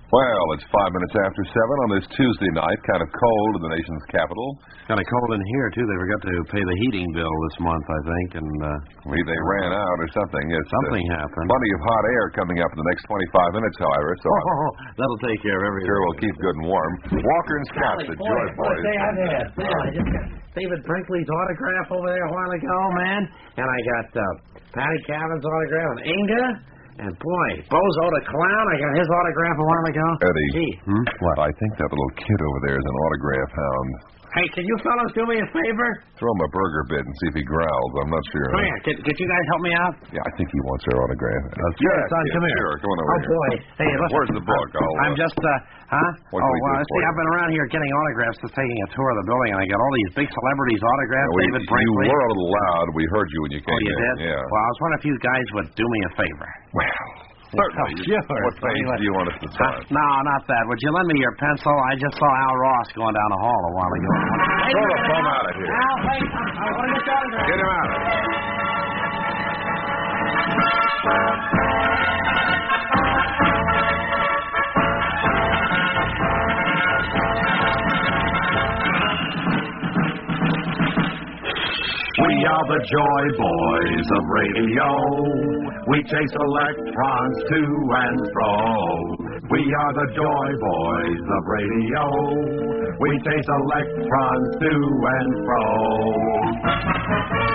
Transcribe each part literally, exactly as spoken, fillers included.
Well, it's five minutes after seven on this Tuesday night. Kind of cold in the nation's capital. Kind of cold in here, too. They forgot to pay the heating bill this month, I think, and... Uh, Maybe they ran out or something. It's, something uh, happened. Plenty of hot air coming up in the next twenty-five minutes, however, so... Oh, that'll take care of everything. Sure, we'll keep good and warm. Walker and Scott, the boy, Joy boy, Boys. say I've had. Man, I just got David Brinkley's autograph over there a while ago, man. And I got uh, Patty Cavan's autograph and Inga. And, boy, Bozo the Clown, I got his autograph a while ago. Eddie, Gee. hmm? What? I think that little kid over there is an autograph hound. Hey, can you fellows do me a favor? Throw him a burger bit and see if he growls. I'm not sure. Come here. Could, could you guys help me out? Yeah, I think he wants our autograph. Uh, sure, son, come here. Sure, come on over oh, here. boy. Hey, listen. Where's the book? I'll, I'm uh, just, uh, huh? What oh, can we do well, for see, you? I've been around here getting autographs, just taking a tour of the building, and I got all these big celebrities' autographs. Yeah, we, David you Brinkley. were a little loud. We heard you when you came Oh, you in. did? Yeah. Well, I was wondering if you guys would do me a favor. Well... Certainly. Oh, sure. What page do you want us to sign? Uh, no, not that. Would you lend me your pencil? I just saw Al Ross going down the hall a while ago. Throw the bum out of here. Al, wait. I want to get the autograph. Get him out of here. We are the Joy Boys of radio. We chase electrons to and fro. We are the Joy Boys of radio. We chase electrons to and fro.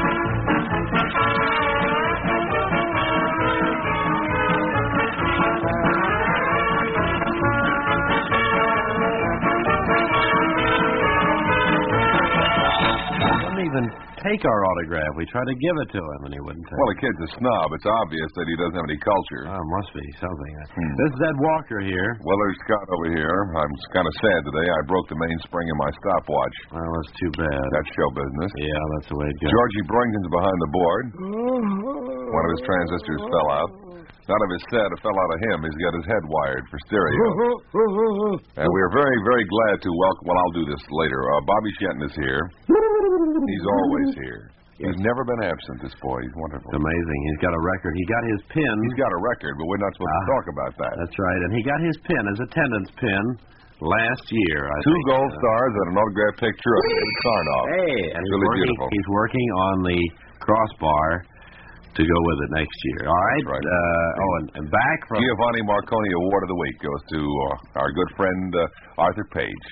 Even take our autograph. We tried to give it to him, and he wouldn't take Well, it. the kid's a snob. It's obvious that he doesn't have any culture. Oh, must be something. Hmm. This is Ed Walker here. Willard Scott over here. I'm kind of sad today. I broke the mainspring of my stopwatch. Well, that's too bad. That's show business. Yeah, that's the way it goes. Georgie Brungton's behind the board. One of his transistors fell out. None of his set fell out of him. He's got his head wired for stereo. And we're very, very glad to welcome... Well, I'll do this later. Uh, Bobby Shenton is here. He's always here. He's never been absent, this boy. He's wonderful. It's amazing. He's got a record. He got his pin. He's got a record, but we're not supposed Ah, to talk about that. That's right. And he got his pin, his attendance pin, last year, I Two think. gold stars and an autographed picture of David Sarnoff. Hey, and he's really working, beautiful. he's working on the crossbar to go with it next year. All right? Right. Uh, oh, and, and back from... Giovanni Marconi Award of the Week goes to uh, our good friend uh, Arthur Page,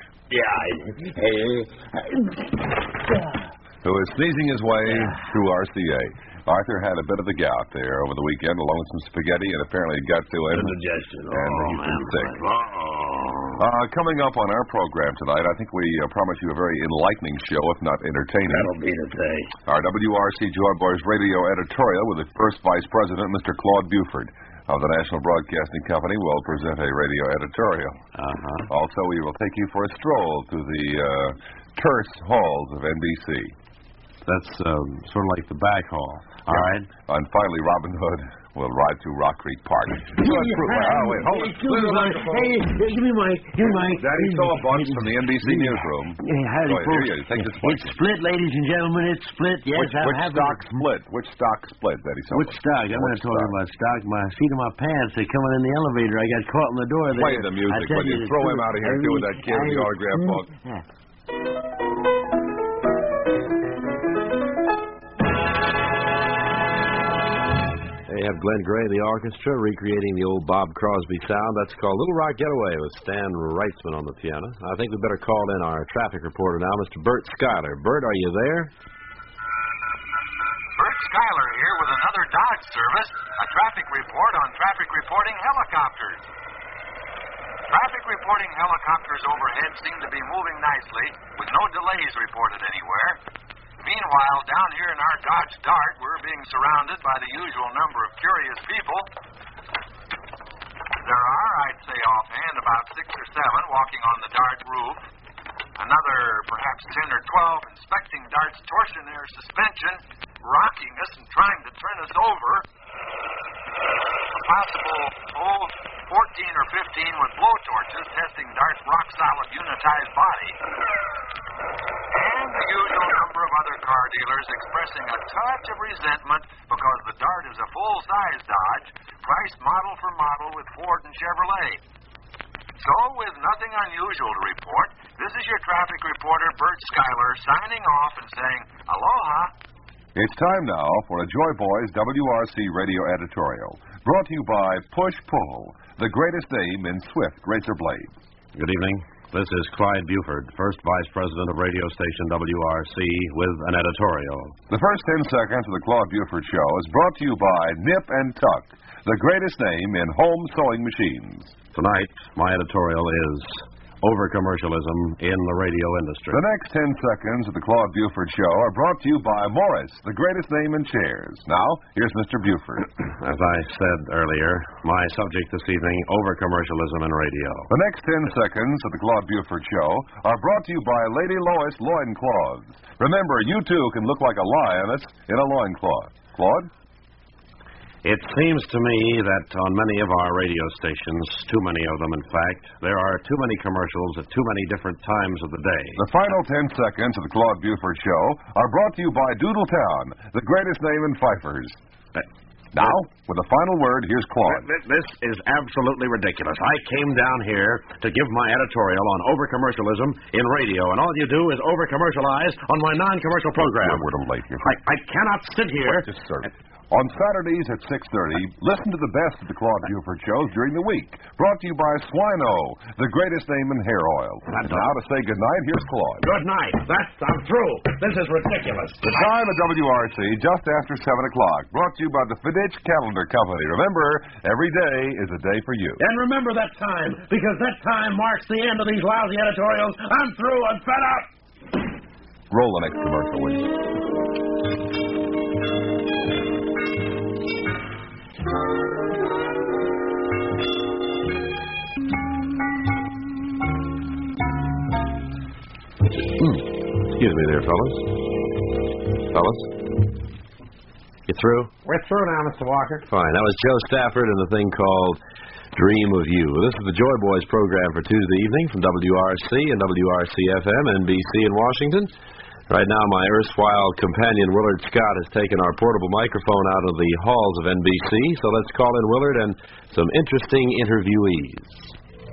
who is sneezing his way through R C A. Arthur had a bit of the gout there over the weekend, along with some spaghetti, and apparently it got to him. Indigestion. And Oh, he's been man. sick. Uh-oh. Uh, coming up on our program tonight, I think we uh, promise you a very enlightening show, if not entertaining. That'll be the day. Our W R C Joy Boys radio editorial with the first vice president, Mister Claude Buford of the National Broadcasting Company, will present a radio editorial. Uh-huh. Also, we will take you for a stroll through the uh, terse halls of N B C. That's um, sort of like the back hall. All right. And finally, Robin Hood will ride through Rock Creek Park. Hey, Oh, wait, hold it. Excuse me, Mike. Hey, hey, give me Mike. Give me Mike. Daddy saw a bunch from the N B C newsroom. Hey, howdy, Go ahead, folks. here you go. Take this one. It's split, ladies and gentlemen. It's split. Yes, Which, I'm which having stock split? Which stock split, Daddy saw? Which stock? I'm Which not talking stock? about stock. My seat of my pants are coming in the elevator. I got caught in the door there. Play the music, I tell will you? the Throw him truth. out of here, too, with that kid with the I- autograph book. Yeah. They have Glenn Gray, the orchestra, recreating the old Bob Crosby sound. That's called Little Rock Getaway with Stan Reitzman on the piano. I think we better call in our traffic reporter now, Mister Bert Schuyler. Bert, are you there? Bert Schuyler here with another Dodge service, a traffic report on traffic reporting helicopters. Traffic reporting helicopters overhead seem to be moving nicely, with no delays reported anywhere. Meanwhile, down here in our Dodge Dart, we're being surrounded by the usual number of curious people. There are, I'd say offhand, about six or seven walking on the Dart roof. Another, perhaps ten or twelve, inspecting Dart's torsionaire suspension, rocking us and trying to turn us over. A possible, oh, fourteen or fifteen with blowtorches testing Dart's rock-solid unitized body. And the usual number of other car dealers expressing a touch of resentment because the Dart is a full-size Dodge, priced model for model with Ford and Chevrolet. So, with nothing unusual to report, this is your traffic reporter, Bert Schuyler, signing off and saying aloha. It's time now for a Joy Boys W R C radio editorial, brought to you by Push Pull, the greatest name in swift razor blades. Good evening. This is Clyde Buford, first Vice President of radio station W R C, with an editorial. The first ten seconds of the Claude Buford Show is brought to you by Nip and Tuck, the greatest name in home sewing machines. Tonight, my editorial is over-commercialism in the radio industry. The next ten seconds of the Claude Buford Show are brought to you by Morris, the greatest name in chairs. Now, here's Mister Buford. As I said earlier, my subject this evening, over-commercialism in radio. The next ten seconds of the Claude Buford Show are brought to you by Lady Lois Loincloths. Remember, you too can look like a lioness in a loincloth. Claude? It seems to me that on many of our radio stations, too many of them in fact, there are too many commercials at too many different times of the day. The final ten seconds of the Claude Buford Show are brought to you by Doodletown, the greatest name in fifers. Uh, now, with the final word, here's Claude. This is absolutely ridiculous. I came down here to give my editorial on over-commercialism in radio, and all you do is over-commercialize on my non-commercial program. We're, we're late here. I, I cannot sit here... Wait, just, sir. On Saturdays at six thirty, listen to the best of the Claude Buford shows during the week. Brought to you by Swino, the greatest name in hair oil. And now to say goodnight, here's Claude. Good night. That's, I'm through. This is ridiculous. The time at W R C, just after seven o'clock. Brought to you by the Fidich Calendar Company. Remember, every day is a day for you. And remember that time, because that time marks the end of these lousy editorials. I'm through. I'm fed up. Roll the next commercial, will you? Excuse me there, fellas. Fellas? You through? We're through now, Mister Walker. Fine. That was Joe Stafford and the thing called Dream of You. This is the Joy Boys program for Tuesday evening from W R C and W R C F M, N B C in Washington. Right now, my erstwhile companion Willard Scott has taken our portable microphone out of the halls of N B C, so let's call in Willard and some interesting interviewees.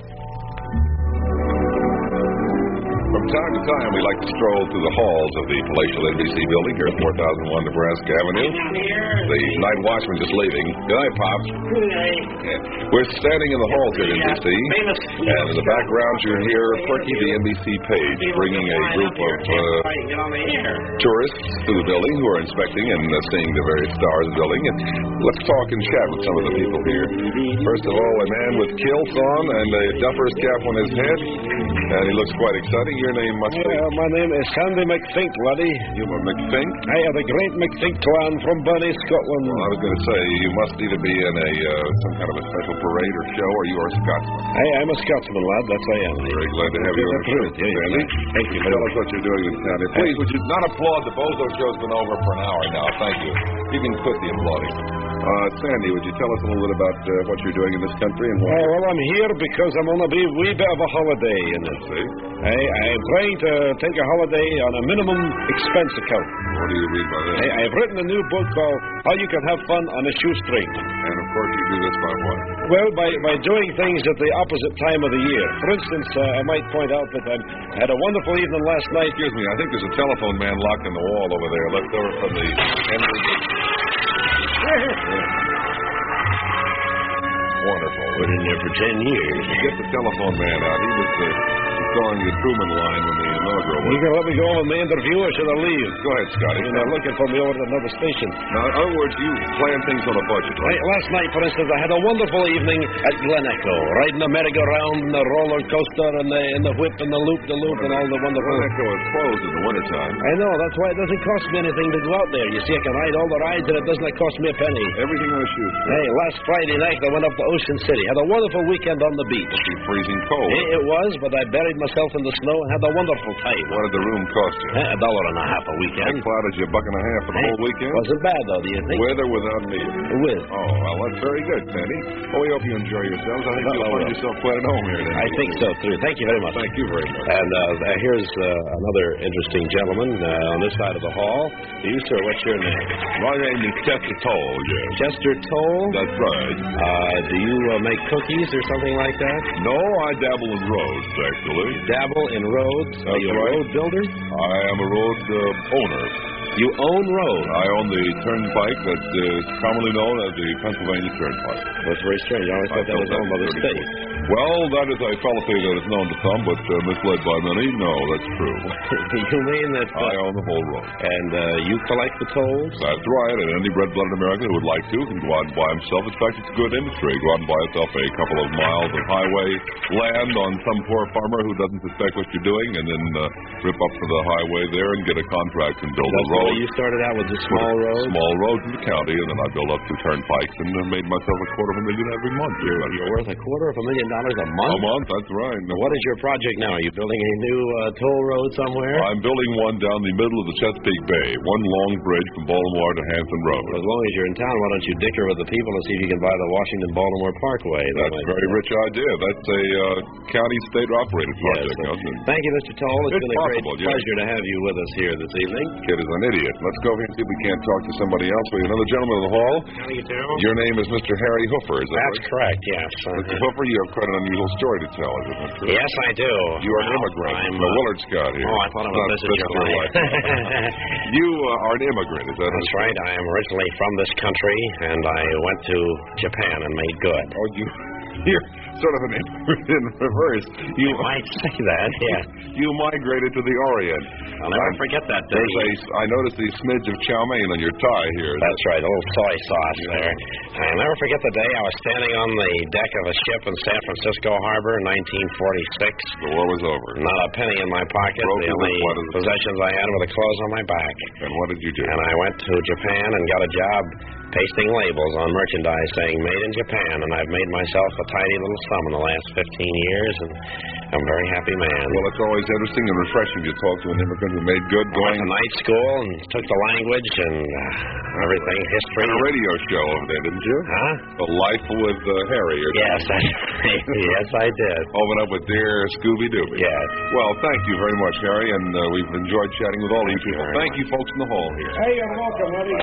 From time to time, we like to stroll through the halls of the palatial N B C building here at four thousand one Nebraska Avenue. The night watchman just leaving. Good night, Pops. Good night. Yeah. We're standing in the halls here at N B C, and in the background you hear Perky, the N B C page, bringing a group of uh, tourists to the building who are inspecting and uh, seeing the various stars of the building. And let's talk and chat with some of the people here. First of all, a man with kilts on and a duffer's cap on his head, and he looks quite exciting. Your name must be... Yeah, my name is Sandy McFink, laddie. You were McFink? I am the great McFink clan from Bunny, Scotland. Well, I was going to say, you must either be in a uh, some kind of a special parade or show, or you are a Scotsman. I am a Scotsman, lad. That's I am. Very glad to have you on the show, Sandy. Thank you. Tell us what you're doing in town. Please, would you not applaud? The Bozo Show's been over for an hour now. Thank you. You can quit the applauding. Uh, Sandy, would you tell us a little bit about uh, what you're doing in this country and what? Oh, well, I'm here because I'm on a wee, wee bit of a holiday in it. See? I, I'm trying to take a holiday on a minimum expense account. What do you mean by that? I, I've written a new book called How You Can Have Fun on a Shoestring. And of course you do this by what? Well, by, by doing things at the opposite time of the year. For instance, uh, I might point out that I had a wonderful evening last night. Excuse me, I think there's a telephone man locked in the wall over there, left over from the end of the... Wonderful. Been in there for ten years. Get the telephone man out. He was uh, installing the Truman line when the inaugural was. You can let me go on the interview, or should I leave? Go ahead, Scotty. You're not looking for me over at another station. Now, in other words, you plan things on a budget, right? Right, last night, for instance, I had a wonderful evening at Glen Echo, riding the merry-go-round and the roller coaster and the, and the whip and the loop-the-loop and all the wonderful... Glen Echo is closed in the wintertime. I know, that's why it doesn't cost me anything to go out there. You see, I can ride all the rides and it doesn't cost me a penny. Everything on a shoe. Hey, last Friday night I went up to Ocean City. Had a wonderful weekend on the beach. Must be freezing cold. It, it was, but I buried myself in the snow and had a wonderful time. What did the room cost you? Eh, a dollar and a half a I weekend. clouded you a buck and a half for the whole weekend? Wasn't bad, though, do you think? With or without me? With. Oh, well, that's very good, Sandy. Well, we hope you enjoy yourselves. I think Uh-oh. you'll find yourself quite at home here today. I think so, too. Thank you very much. Thank you very much. And uh, here's uh, another interesting gentleman uh, on this side of the hall. You, sir, what's your name? My name is Chester Toll, yes. Chester Toll? That's right. Uh, do you uh, make cookies or something like that? No, I dabble in roads, actually. Dabble in roads? Are That's you a right. road builder? I am a road uh, owner. You own roads? I own the turnpike that is commonly known as the Pennsylvania Turnpike. That's very strange. I always thought that was owned by the state. Well, that is a fallacy that is known to some, but uh, misled by many. No, that's true. You mean that... Uh, I own the whole road. And uh, you collect the tolls? That's right, and any red-blooded American who would like to can go out and buy himself. In fact, it's a good industry. Go out and buy yourself a couple of miles of highway land on some poor farmer who doesn't suspect what you're doing, and then uh, rip up to the highway there and get a contract and build That's a road. the way you started out with the small roads? Small roads in the county, and then I built up two turnpikes and uh, made myself a quarter of a million every month. You're, you're worth a quarter of a million dollars a month? A month, that's right. Now, what is your project now? Are you building a new uh, toll road somewhere? I'm building one down the middle of the Chesapeake Bay, one long bridge from Baltimore to Hanson Road. Well, as long as you're in town, why don't you dicker with the people and see if you can buy the Washington-Baltimore Parkway? That's a very rich idea. That's a uh, county state-operated project, Yes. isn't it? Thank you, Mister Toll. It's, It's been a possible, great yes. pleasure to have you with us here this evening. Kid is an idiot. Let's go over here and see if we can't talk to somebody else. We have another gentleman in the hall. How do you do? Your name is Mister Harry Hoofer, is that That's right? correct, yes. Mister Hoofer, you have quite an unusual story to tell, isn't it? true? Yes, I do. You are an Well, immigrant. I'm, the uh, Willard Scott here. Oh, I thought I was Not visiting your Mister wife. White. You uh, are an immigrant, is that That's right? right. I am originally from this country, and I went to Japan and made good. Oh, you, you're sort of an immigrant in reverse. You You might say that, yeah. You migrated to the Orient. I'll never I'm- forget that day. There's a, I noticed the smidge of chow mein on your tie here. Is That's right, a little soy sauce there. I'll never forget the day I was standing on the deck of a ship in San Francisco Harbor in nineteen forty-six. The war was over. Not a penny in my pocket. Broke The you only with what is it? possessions I had were the clothes on my back. And what did you do? And I went to Japan and got a job pasting labels on merchandise saying made in Japan, and I've made myself a tidy little sum in the last fifteen years, and I'm a very happy man. Well, it's always interesting and refreshing to talk to an immigrant who made good I went going to night school and took the language and uh, everything, history. on a radio show over there, didn't you? Huh? A Life with uh, Harry. Or Yes, I, yes, I did. Open up with Dear Scooby Dooby. Yes. Well, thank you very much, Harry, and uh, we've enjoyed chatting with all Thank you you people. very Thank much. you, folks in the hall here. Hey, you're welcome, Eddie.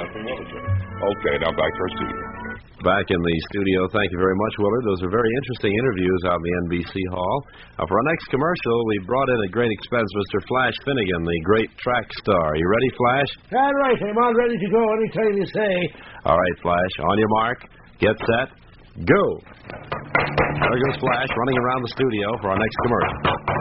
Okay, now back to our studio. Back in the studio, thank you very much, Willard. Those are very interesting interviews out in the N B C Hall. Uh, for our next commercial, we brought in at great expense Mister Flash Finnegan, the great track star. You ready, Flash? All right, I'm all ready to go anytime you say. All right, Flash. On your mark, get set, go. There goes Flash running around the studio for our next commercial.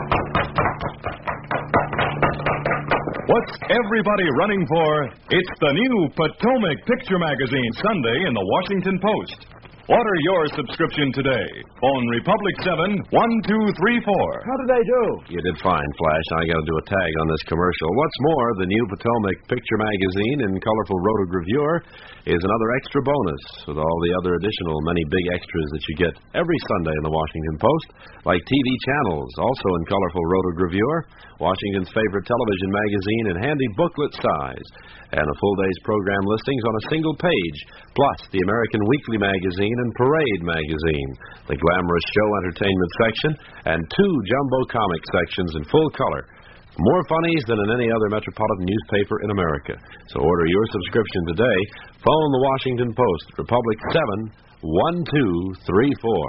What's everybody running for? It's the new Potomac Picture Magazine Sunday in the Washington Post. Order your subscription today. Phone Republic seven one two three four. How did I do? You did fine, Flash. I got to do a tag on this commercial. What's more, the new Potomac Picture Magazine in colorful rotogravure is another extra bonus with all the other additional many big extras that you get every Sunday in the Washington Post, like T V channels, also in colorful rotogravure, Washington's favorite television magazine in handy booklet size, and a full day's program listings on a single page, plus the American Weekly Magazine and Parade Magazine, the glamorous show entertainment section, and two jumbo comic sections in full color. More funnies than in any other metropolitan newspaper in America. So order your subscription today. Phone the Washington Post, Republic seven one two three four.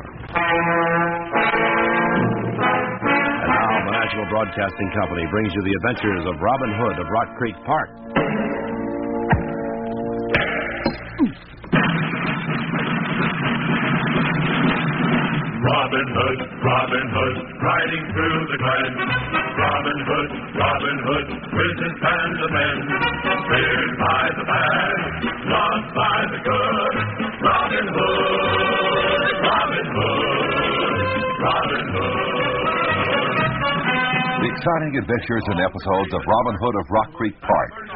And now the National Broadcasting Company brings you the adventures of Robin Hood of Rock Creek Park. Robin Hood, Robin Hood, riding through the glen. Robin Hood, Robin Hood, with his band of men. Feared by the bad, loved by the good. Robin Hood, Robin Hood, Robin Hood. The exciting adventures and episodes of Robin Hood of Rock Creek Park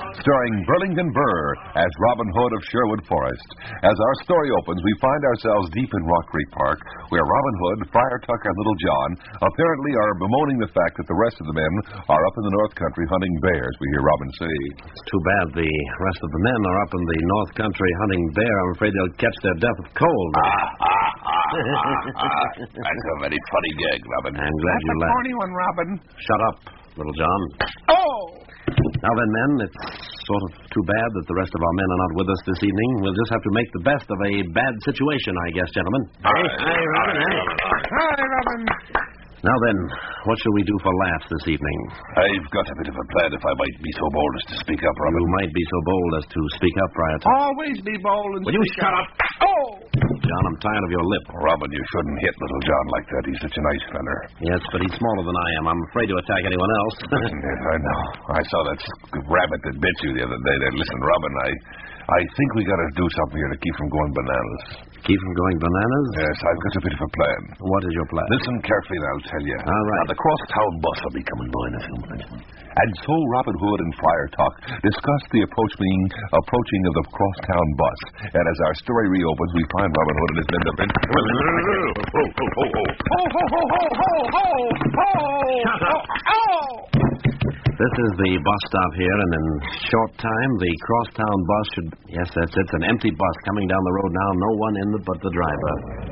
starring Burlington Burr as Robin Hood of Sherwood Forest. As our story opens, we find ourselves deep in Rock Creek Park, where Robin Hood, Friar Tuck, and Little John apparently are bemoaning the fact that the rest of the men are up in the North Country hunting bears, we hear Robin say. It's too bad the rest of the men are up in the North Country hunting bear. I'm afraid they'll catch their death of cold. Ah, ah, ah, ah, ah. That's a very funny gag, Robin. I'm glad That's you a laughed. corny one, Robin. Shut up, Little John. Oh! Now then, men, it's sort of too bad that the rest of our men are not with us this evening. We'll just have to make the best of a bad situation, I guess, gentlemen. Hey, hey, Robin, hey. Hi, Robin. Now then, what shall we do for laughs this evening? I've got a bit of a plan, if I might be so bold as to speak up, Robin. You might be so bold as to speak up, Friar Tuck. Always be bold and Will you speak shut up. up? Oh! John, I'm tired of your lip. Robin, you shouldn't hit Little John like that. He's such a nice feller. Yes, but he's smaller than I am. I'm afraid to attack anyone else. Yes, I know. I saw that rabbit that bit you the other day. There. Listen, Robin, I, I think we got to do something here to keep from going bananas. Keep from going bananas? Yes, I've got a bit of a plan. What is your plan? Listen carefully, and I'll tell you. All right. Now, the crosstown bus will be coming by in a few minutes. And so Robin Hood and Friar Tuck discussed the approaching approaching of the crosstown bus. And as our story reopens, we find Robin Hood and his men up in... Ho, ho, ho, ho, ho. Ho, ho, ho, ho, ho, ho, ho! Shut up. Oh! This is the bus stop here, and in short time, the crosstown bus should... Yes, that's it. It's an empty bus coming down the road now. No one in it but the driver.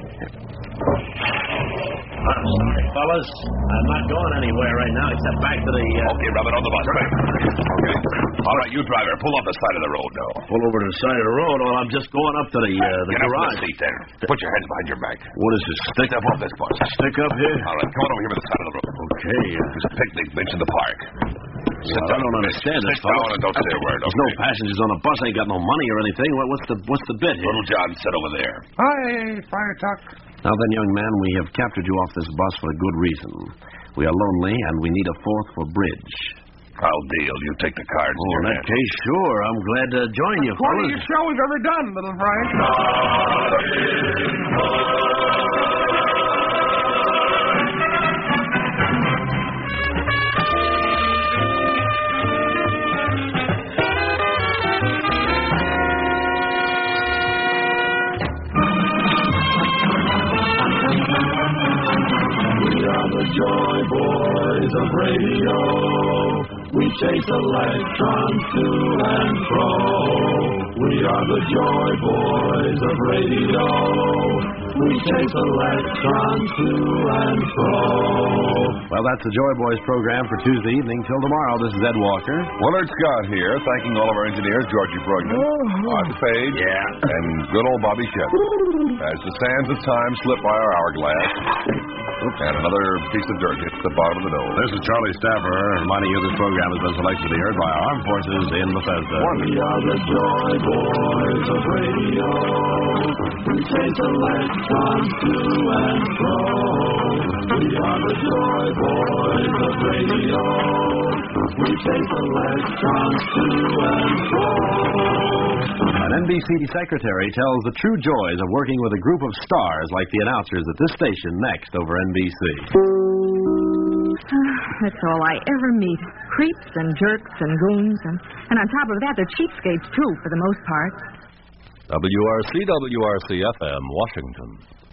I'm sorry, fellas. I'm not going anywhere right now except back to the... Uh... Okay, Robin, on the bus. Okay. All right, you driver, pull off the side of the road now. Pull over to the side of the road, or I'm just going up to the, uh, the Get garage. up in the seat there. Put your hands behind your back. What is this? Stick up off this bus. Stick up here? All right, come on over here to the side of the road. Okay. Uh... There's a picnic bench in the park. Sit Well, down. I don't understand this, Sit fellas. down and don't say a word. There's Okay? no passengers on the bus. Ain't got no money or anything. What, what's the what's the bit here? Little John, sit over there. Hi, Friar Tuck. Now then, young man, we have captured you off this bus for a good reason. We are lonely, and we need a fourth for bridge. I'll deal. You take the cards in Oh, your in that hand. case, sure. I'm glad to join you, fellas. Corniest show we've ever done, little Friar. Joy Boys of Radio. We chase electrons to and fro. We are the Joy Boys of Radio. We chase electrons to and fro. Well, that's the Joy Boys program for Tuesday evening. Till tomorrow, this is Ed Walker. Willard Scott here, thanking all of our engineers, Georgie Brognan, Art Page, Yeah. and good old Bobby Shep. As the sands of time slip by our hourglass, and another piece of dirt hits the bottom of the nose. This is Charlie Staffer reminding you this program has been selected to be heard by our armed forces in Bethesda. We are the Joy Boys of Radio. We chase electrons to and fro. We are the Joy Boys of Radio. We chase electrons to and fro. An N B C secretary tells the true joys of working with a group of stars like the announcers at this station next over N B C. That's all I ever meet. Creeps and jerks and goons. And, and on top of that, they're cheapskates, too, for the most part. W R C W R C F M, Washington.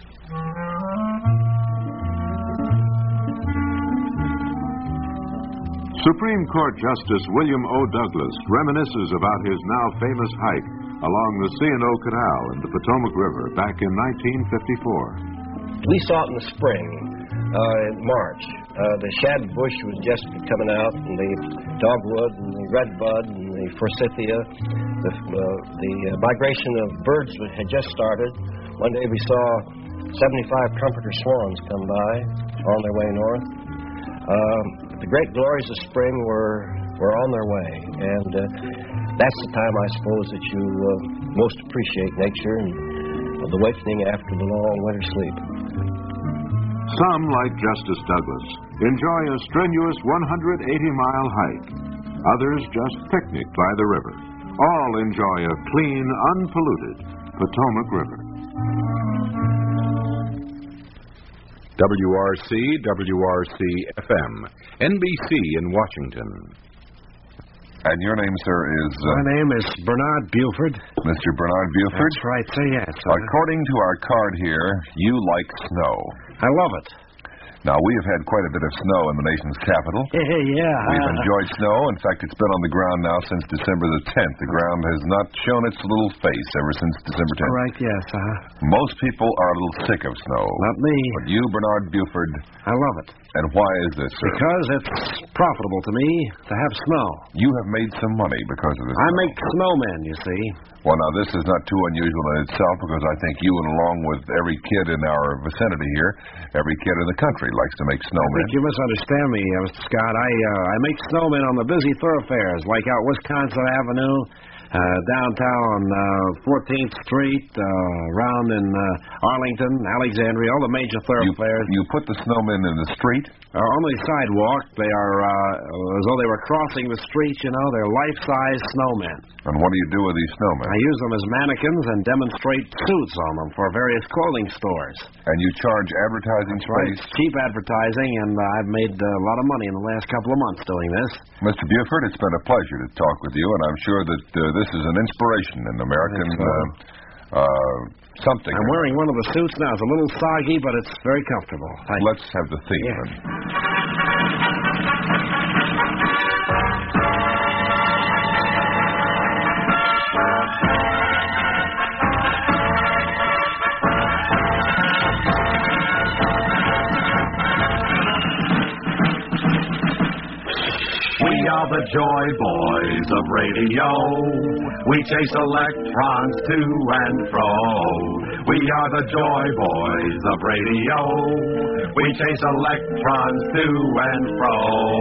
Supreme Court Justice William O. Douglas reminisces about his now famous hike along the C and O Canal and the Potomac River back in nineteen fifty-four. We saw it in the spring, uh, in March. Uh, the shad bush was just coming out, and the dogwood, and the redbud, and the forsythia. The, uh, the uh, migration of birds had just started. One day we saw seventy-five trumpeter swans come by on their way north. Uh, the great glories of spring were were on their way, and uh, that's the time, I suppose, that you uh, most appreciate nature and uh, the awakening after the long winter sleep. Some, like Justice Douglas, enjoy a strenuous one hundred eighty mile hike. Others just picnic by the river. All enjoy a clean, unpolluted Potomac River. W R C, W R C F M, N B C in Washington. And your name, sir, is... Uh, My name is Bernard Buford. Mister Bernard Buford? That's right, sir, yes. Sir. According to our card here, you like snow. I love it. Now, we have had quite a bit of snow in the nation's capital. yeah. We've enjoyed snow. In fact, it's been on the ground now since December the tenth. The ground has not shown its little face ever since December tenth. Right, yes. Uh-huh. Most people are a little sick of snow. Not me. But you, Bernard Buford... I love it. And why is this, sir? Because it's profitable to me to have snow. You have made some money because of this. I make snowmen, you see. Well, now, this is not too unusual in itself because I think you, and along with every kid in our vicinity here, every kid in the country likes to make snowmen. I think you misunderstand me, uh, Mister Scott. I uh, I make snowmen on the busy thoroughfares, like out Wisconsin Avenue, uh, downtown uh, fourteenth Street, uh, around in uh, Arlington, Alexandria, all the major thoroughfares. You, you put the snowmen in the street? Uh, on the sidewalk. They are uh, as though they were crossing the street, you know. They're life-size snowmen. And what do you do with these snowmen? I use them as mannequins and demonstrate suits on them for various clothing stores. And you charge advertising space? Right. Cheap advertising, and uh, I've made uh, a lot of money in the last couple of months doing this. Mister Buford, it's been a pleasure to talk with you, and I'm sure that uh, this is an inspiration in American so. uh, uh, something. I'm wearing one of the suits now. It's a little soggy, but it's very comfortable. I... Let's have the theme. Yeah. We are the Joy Boys of radio. We chase electrons to and fro. We are the Joy Boys of radio. We chase electrons to and fro.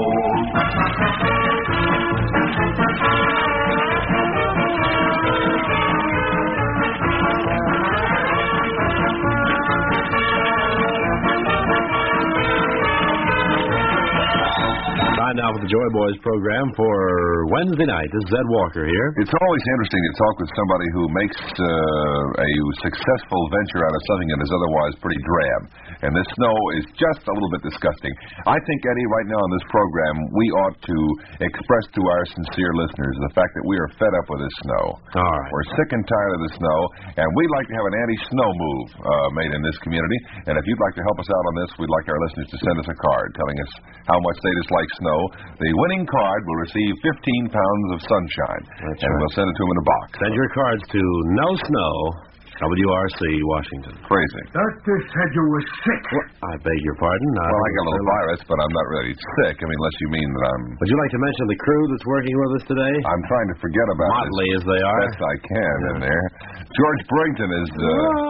Time now for the Joy Boys program for Wednesday night. This is Ed Walker here. It's always interesting to talk with somebody who makes uh, a successful venture out of something that is otherwise pretty drab. And this snow is just a little bit disgusting. I think, Eddie, right now on this program, we ought to express to our sincere listeners the fact that we are fed up with this snow. All right. We're sick and tired of the snow, and we'd like to have an anti-snow move uh, made in this community. And if you'd like to help us out on this, we'd like our listeners to send us a card telling us how much they dislike snow. The winning card will receive fifteen pounds of sunshine. That's and right. we'll send it to them in a box. Send your cards to No Snow, W R C, Washington. Crazy. Doctor said you were sick. What? I beg your pardon. I Well, I got a little virus, but I'm not really sick. I mean, unless you mean that I'm... Would you like to mention the crew that's working with us today? I'm trying to forget about Motley this as they are. best I can in there. George Brington is uh,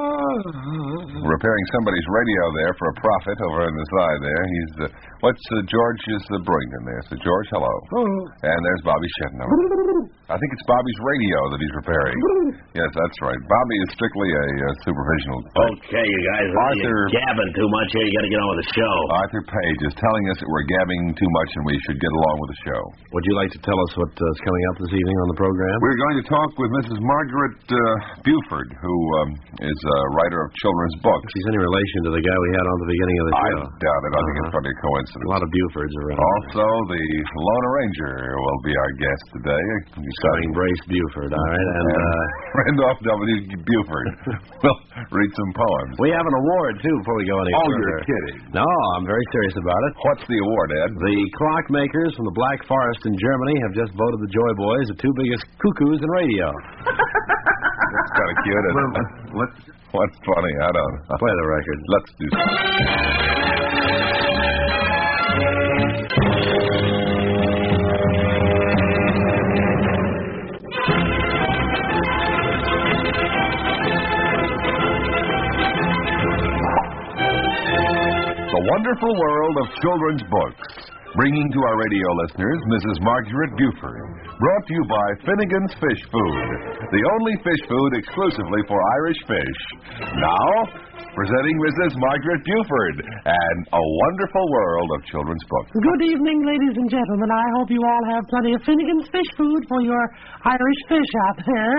repairing somebody's radio there for a profit over on the side there. He's... Uh, what's uh, George's uh, Brington there? So, George, hello. And there's Bobby Shetno. I think it's Bobby's radio that he's repairing. Yes, that's right. Bobby is strictly a uh, supervisional... Okay, you guys. Arthur... You're gabbing too much here. You got to get on with the show. Arthur Page is telling us that we're gabbing too much and we should get along with the show. Would you like to tell us what's uh, coming up this evening on the program? We're going to talk with Missus Margaret uh, Buford, who um, is a writer of children's books. She's any relation to the guy we had on the beginning of the show? I doubt it. I think it's probably a coincidence. A lot of Bufords around. Also, the Lone Ranger will be our guest today. Starring Brace Buford, all right? And, and uh, Randolph W. Buford will read some poems. We have an award, too, before we go any oh, further. Oh, you're kidding. No, I'm very serious about it. What's the award, Ed? The clock makers from the Black Forest in Germany have just voted the Joy Boys the two biggest cuckoos in radio. That's kind of cute, isn't it? What's, what's funny? I don't know. Play the record. Let's do something. The wonderful world of children's books. Bringing to our radio listeners, Missus Margaret Buford. Brought to you by Finnegan's Fish Food, the only fish food exclusively for Irish fish. Now, presenting Missus Margaret Buford and A Wonderful World of Children's Books. Good evening, ladies and gentlemen. I hope you all have plenty of Finnegan's Fish Food for your Irish fish out there.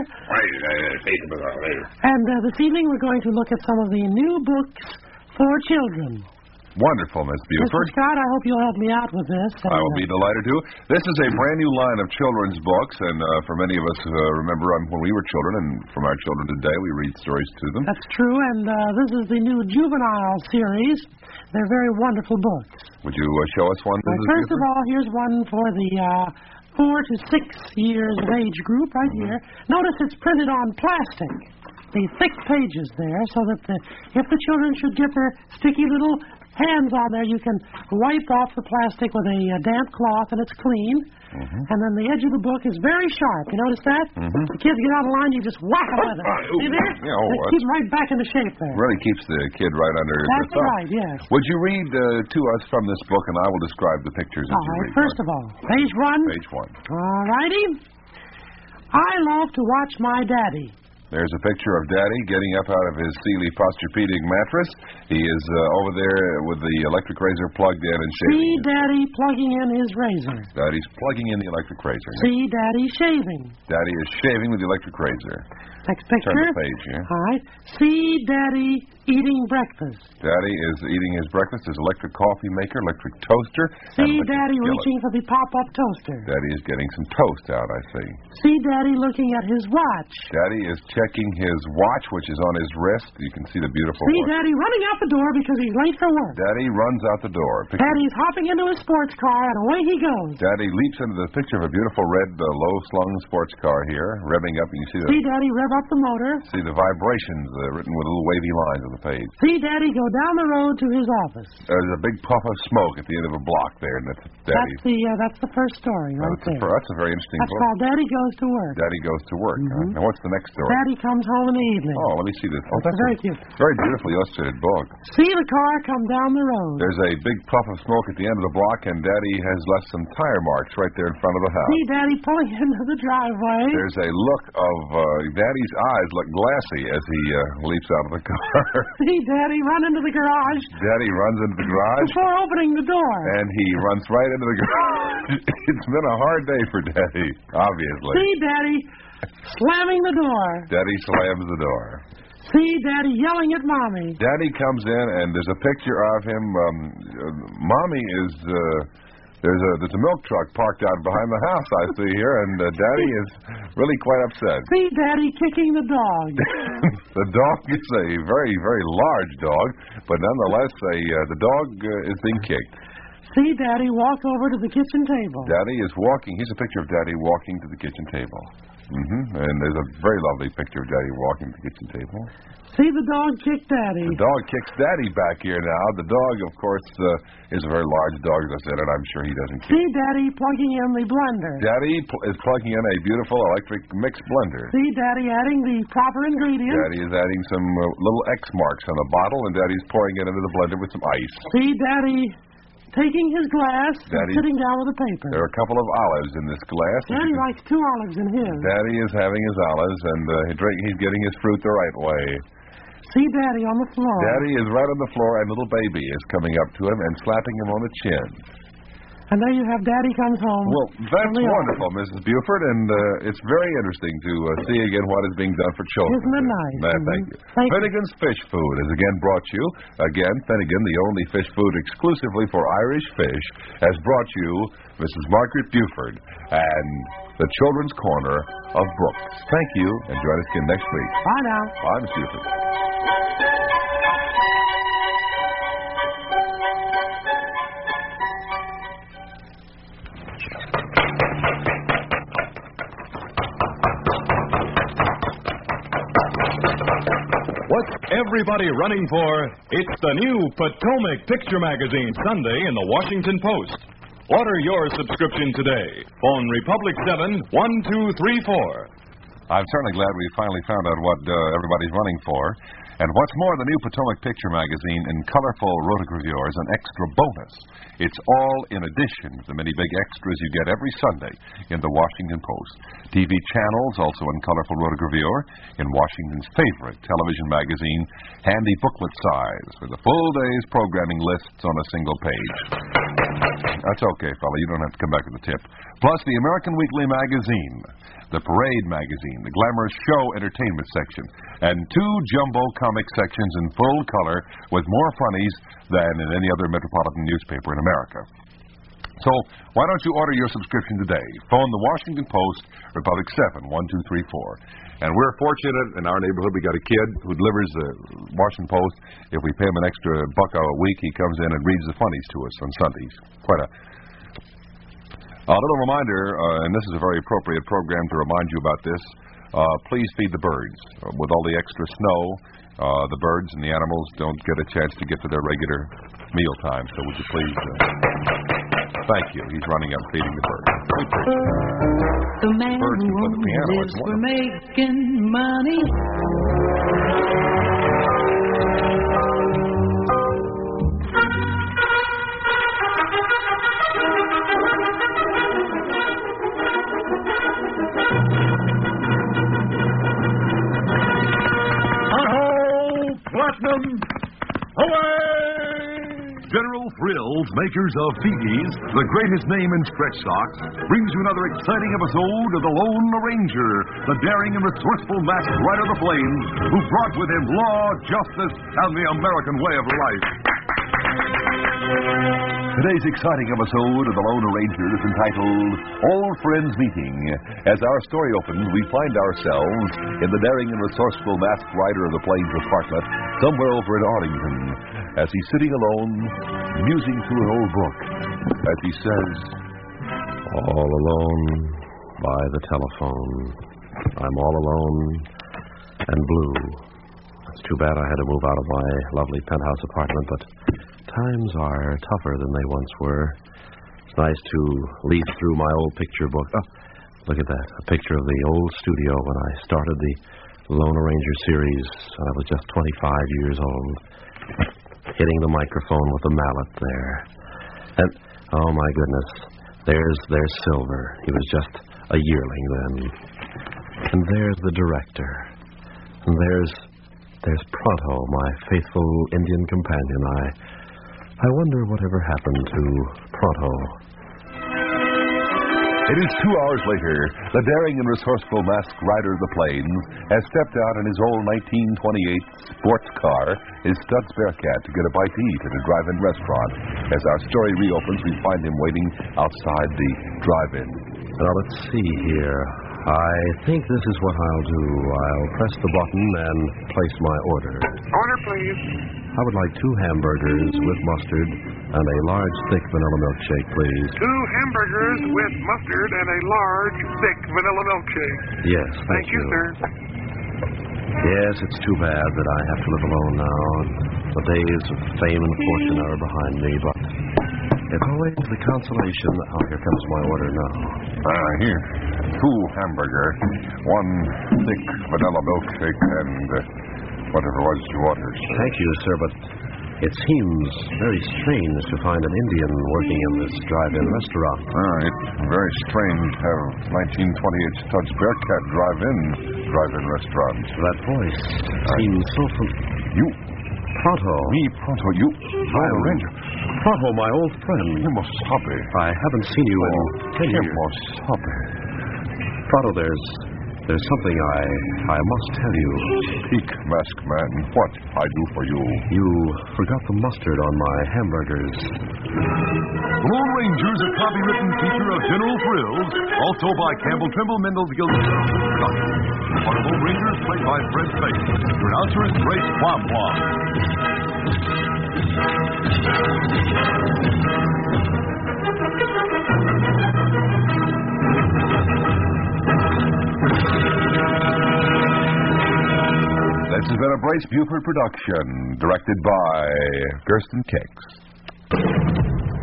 And uh, this evening we're going to look at some of the new books for children. Wonderful, Miss Mister Buford. Scott, I hope you'll help me out with this. I will be delighted to. This is a brand new line of children's books, and uh, for many of us, uh, remember um, when we were children, and from our children today, we read stories to them. That's true, and uh, this is the new juvenile series. They're very wonderful books. Would you uh, show us one, Well, Missus first Buford? of all, here's one for the uh, four to six years of age group right here. Notice it's printed on plastic. The thick pages there, so that the, if the children should get their sticky little hands on there, you can wipe off the plastic with a uh, damp cloth, and it's clean. Mm-hmm. And then the edge of the book is very sharp. You notice that? Mm-hmm. The kids get out of line, you just whack them with it. See there? Yeah, oh, They that's- keep them right back into shape there. Really keeps the kid right under the That's thumb. right, yes. Would you read uh, to us from this book, and I will describe the pictures as All you right, read. first of all, page one. Page one. All righty. I love to watch my daddy. There's a picture of Daddy getting up out of his Sealy Posturepedic mattress. He is uh, over there with the electric razor plugged in and shaving. See Daddy plugging in his razor. Daddy's plugging in the electric razor. See Daddy shaving. Daddy is shaving with the electric razor. Next picture. Turn the page here. All right. See Daddy eating breakfast. Daddy is eating his breakfast, his electric coffee maker, electric toaster. and See electric Daddy skillet. reaching for the pop-up toaster. Daddy is getting some toast out, I see. See Daddy looking at his watch. Daddy is checking his watch, which is on his wrist. You can see the beautiful See watch. Daddy running out the door because he's late for work. Daddy runs out the door. Picture- Daddy's hopping into his sports car, and away he goes. Daddy leaps into the picture of a beautiful red, uh, low-slung sports car here, revving up. And you see the See Daddy rev up the motor. see the vibrations uh, written with little wavy lines on the page. See Daddy go down the road to his office. There's a big puff of smoke at the end of a block there, and that's Daddy. That's the uh, that's the first story right That's a, there. that's a very interesting That's book. called Daddy Goes to Work. Daddy goes to work. huh? Now, what's the next story? Daddy comes home in the evening. Oh, let me see this. Oh, That's that's very a cute. very beautifully illustrated book. See the car come down the road. There's a big puff of smoke at the end of the block, and Daddy has left some tire marks right there in front of the house. See Daddy pulling into the driveway. There's a look of uh, Daddy's eyes look glassy as he uh, leaps out of the car. See Daddy run into the garage Daddy runs into the garage, before opening the door. and he runs right into the garage. It's been a hard day for Daddy, obviously. See Daddy slamming the door. Daddy slams the door. See Daddy yelling at Mommy. Daddy comes in, and there's a picture of him. Um, uh, Mommy is... Uh, There's a there's a milk truck parked out behind the house, I see here, and uh, Daddy is really quite upset. See Daddy kicking the dog. The dog is a very, very large dog, but nonetheless, a, uh, the dog uh, is being kicked. See Daddy walk over to the kitchen table. Daddy is walking. Here's a picture of Daddy walking to the kitchen table. Mm-hmm. And there's a very lovely picture of Daddy walking to the kitchen table. See the dog kick Daddy. The dog kicks Daddy back here now. The dog, of course, uh, is a very large dog, as I said, and I'm sure he doesn't kick. See Daddy plugging in the blender. Daddy pl- is plugging in a beautiful electric mix blender. See Daddy adding the proper ingredients. Daddy is adding some uh, little X marks on a bottle, and Daddy's pouring it into the blender with some ice. See Daddy taking his glass Daddy- and sitting down with a paper. There are a couple of olives in this glass. Daddy likes two olives in his. Daddy is having his olives, and uh, he drink, he's getting his fruit the right way. See Daddy on the floor. Daddy is right on the floor, and little baby is coming up to him and slapping him on the chin. And there you have Daddy comes home. Well, that's from the wonderful, Missus Buford, and uh, it's very interesting to uh, see again what is being done for children. Isn't it nice? Man, thank you. Thank you. Finnegan's Fish Food has again brought you, again, Finnegan, the only fish food exclusively for Irish fish, has brought you Missus Margaret Buford and the Children's Corner of Brooks. Thank you, and join us again next week. Bye now. Bye, Miss Buford. What's everybody running for? It's the new Potomac Picture Magazine Sunday in the Washington Post. Order your subscription today. Phone Republic seven one two three four. I'm certainly glad we finally found out what uh, everybody's running for. And what's more, the new Potomac Picture Magazine in colorful rotogravure is an extra bonus. It's all in addition to the many big extras you get every Sunday in the Washington Post. T V channels also in colorful rotogravure in Washington's favorite television magazine, handy booklet size, with the full day's programming lists on a single page. That's okay, fella. You don't have to come back with a tip. Plus, the American Weekly Magazine, the Parade Magazine, the Glamorous Show Entertainment section, and two jumbo comic sections in full color with more funnies than in any other metropolitan newspaper in America. So, why don't you order your subscription today? Phone the Washington Post, Republic seven one two three four. And we're fortunate in our neighborhood. We got a kid who delivers the Washington Post. If we pay him an extra buck a week, he comes in and reads the funnies to us on Sundays. Quite a... A little reminder, uh, and this is a very appropriate program to remind you about this. Uh, please feed the birds. Uh, with all the extra snow, uh, the birds and the animals don't get a chance to get to their regular meal time. So would you please... Uh, Thank you. He's running up feeding the bird. The man Birds who can play the piano. lives It's for wonderful. making money. Ho-ho! Platinum! Away! General Thrills, makers of Phoebe's, the greatest name in stretch socks, brings you another exciting episode of The Lone Ranger, the daring and resourceful masked rider of the plains, who brought with him law, justice, and the American way of life. Today's exciting episode of The Lone Ranger is entitled Old Friends Meeting. As our story opens, we find ourselves in the daring and resourceful masked rider of the plains of Bartlett, somewhere over in Arlington, as he's sitting alone, musing through an old book, as he says, All alone by the telephone. I'm all alone and blue. It's too bad I had to move out of my lovely penthouse apartment, but times are tougher than they once were. It's nice to leaf through my old picture book. Oh, look at that. A picture of the old studio when I started the Lone Ranger series. I was just twenty-five years old. Hitting the microphone with a mallet there. And, oh my goodness, there's there's Silver. He was just a yearling then. And there's the director. And there's there's Pronto, my faithful Indian companion. I I wonder whatever happened to Pronto. It is two hours later. The daring and resourceful masked rider of the plains has stepped out in his old nineteen twenty-eight sports car, his Studs Bearcat, to get a bite to eat at a drive-in restaurant. As our story reopens, we find him waiting outside the drive-in. Now, let's see here. I think this is what I'll do. I'll press the button and place my order. Order, please. I would like two hamburgers with mustard and a large, thick vanilla milkshake, please. Two hamburgers with mustard and a large, thick vanilla milkshake. Yes, thank, Thank you, sir. Yes, it's too bad that I have to live alone now. The days of fame and fortune are behind me, but it's always the consolation. Oh, here comes my order now. Ah, here. Two hamburger, one thick vanilla milkshake, and uh, whatever was you ordered. Thank you, sir, but it seems very strange to find an Indian working in this drive-in restaurant. Ah, it's very strange to have nineteen twenty-eight Studs Bearcat drive-in drive-in restaurant. That voice seems so familiar. You? Pronto. Me, Pronto. You? Lone Ranger. Pronto, my old friend. Kemosabe. I haven't seen you in ten years. Kemosabe. Pronto, there's there's something I I must tell you. Speak, masked man. What I do for you? You forgot the mustard on my hamburgers. Lone Ranger's a copywritten feature of General Thrills, also by Campbell Trimble, Mendel Gilder. Our Lone Ranger is played by Fred Spade. Your announcer is Grace Wam Wam. This has been a Brace Buford production, directed by Gersten Kicks.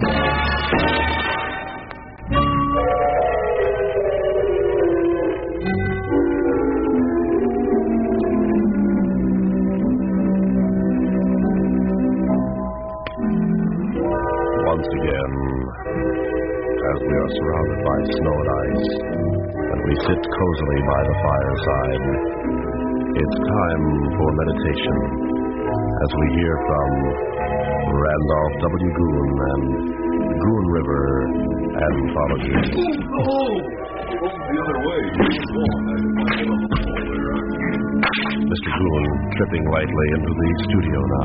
Once again, as we are surrounded by snow and ice, and we sit cozily by the fireside, it's time for meditation, as we hear from Randolph W. Goon and Goon hadn't followed you. Oh, the other way. Mister Gould tripping lightly into the studio now.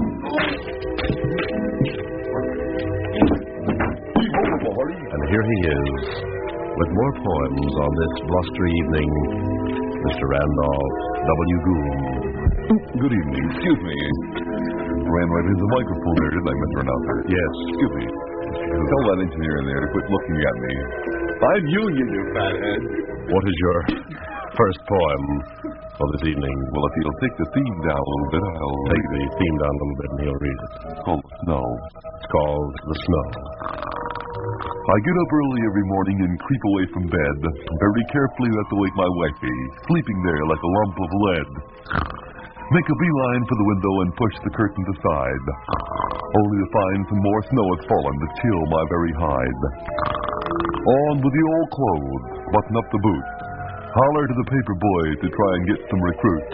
And here he is, with more poems on this blustery evening, Mister Randolph W. Gould. Good evening. Excuse me. Ran right into the microphone there, didn't I, Mister Announcer? Yes. Excuse me. Tell that engineer in there to quit looking at me. I'm Union, you fathead. What is your first poem for this evening? Well, if you'll take the theme down a little bit, I'll... Take the theme down a little bit and he'll read it. It's called The Snow. It's called The Snow. I get up early every morning and creep away from bed. Very carefully let to wake my wifey, sleeping there like a lump of lead. Make a beeline for the window and push the curtains aside, only to find some more snow has fallen to chill my very hide. On with the old clothes, button up the boots, holler to the paper boy to try and get some recruits.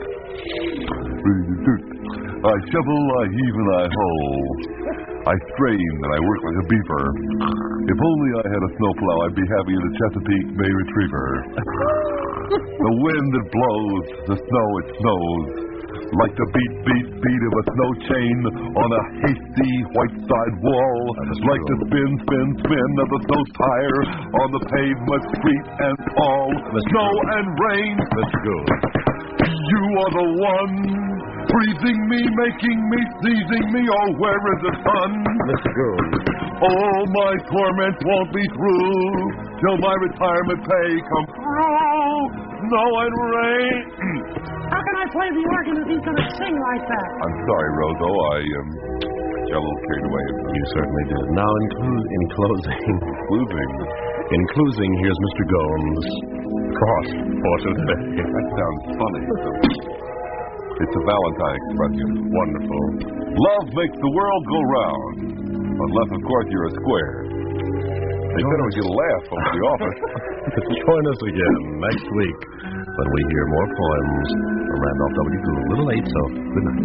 I shovel, I heave, and I hoe. I strain and I work like a beaver. If only I had a snowplow, I'd be happy as a Chesapeake Bay Retriever. The wind it blows, the snow it snows, like the beat, beat, beat of a snow chain on a hasty white side wall, like the spin, spin, spin of a snow tire on the pavement, street and all. Snow and rain. Mister Gould. You are the one freezing me, making me, sneezing me. Oh, where is the sun? Mister Gould. All my torment won't be through till my retirement pay come through. Snow and rain. How can I play the organ if he's going to sing like that? I'm sorry, Roso. I um, got a little carried away. You certainly did. Now, in, clu- in closing, Closing? in closing, here's Mister Gomes' cross for today. That sounds funny. It's a Valentine expression. Wonderful. Love makes the world go round, unless, of course, you're a square. They said I was going to laugh over the office. Join us again next week when we hear more poems from Randolph W. Gould. A little late, so good night.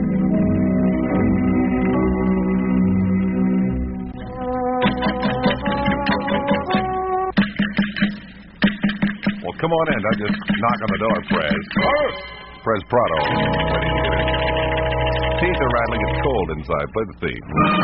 Well, come on in. I just knock on the door, Prez. Prez Prado. Waiting to get in. Teeth are rattling. It's cold inside. Play the theme.